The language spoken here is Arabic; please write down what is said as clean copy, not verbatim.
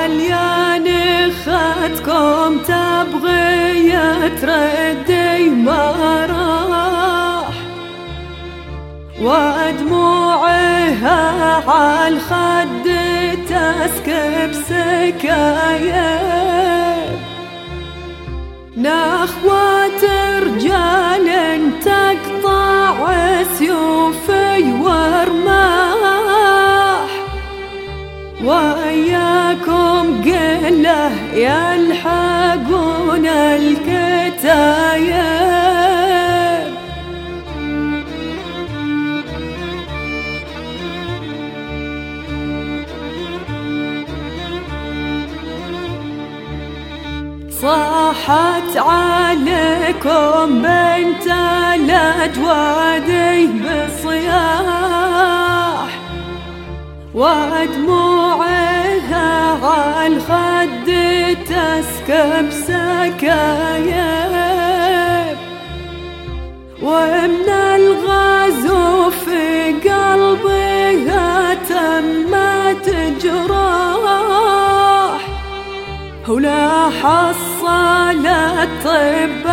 عليان خدكم تبغي تردي ما راح، ودموعها عالخد تسكب سكايب، نخوة رجال تقطع سيوفي ورماح، وإياكم قله يلحقون الكتايب. صاحت عليكم بنت الأجوادي بصياح، ودموعها عالخد تسكب سكايب، ومن الغزو في قلبها تمت جراح، ولا حصلت طب